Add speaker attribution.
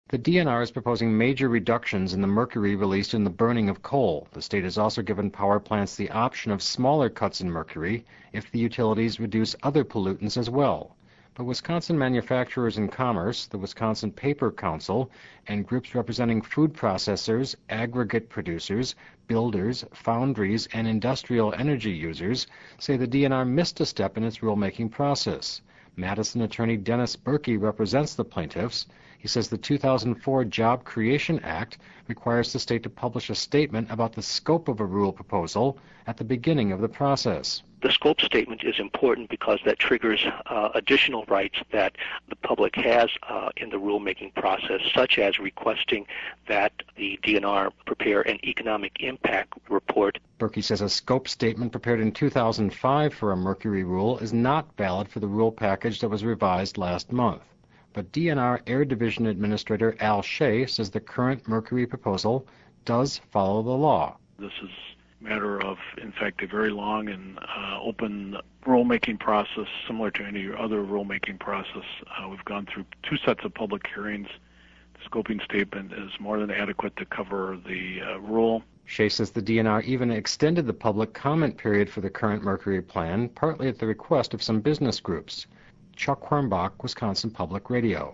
Speaker 1: The DNR is proposing major reductions in the mercury released in the burning of coal. The state has also given power plants the option of smaller cuts in mercury if the utilities reduce other pollutants as well. But Wisconsin Manufacturers and Commerce, the Wisconsin Paper Council, and groups representing food processors, aggregate producers, builders, foundries, and industrial energy users say the DNR missed a step in its rulemaking process. Madison attorney Dennis Berkey represents the plaintiffs. He says the 2004 Job Creation Act requires the state to publish a statement about the scope of a rule proposal at the beginning of the process.
Speaker 2: The scope statement is important because that triggers additional rights that the public has in the rulemaking process, such as requesting that the DNR prepare an economic impact report.
Speaker 1: Berkey says a scope statement prepared in 2005 for a mercury rule is not valid for the rule package that was revised last month. But DNR Air Division Administrator Al Shea says the current mercury proposal does follow the law.
Speaker 3: This is a matter of, in fact, a very long and open rulemaking process, similar to any other rulemaking process. We've gone through 2 sets of public hearings. The scoping statement is more than adequate to cover the rule.
Speaker 1: Shea says the DNR even extended the public comment period for the current mercury plan, partly at the request of some business groups. Chuck Hornbach, Wisconsin Public Radio.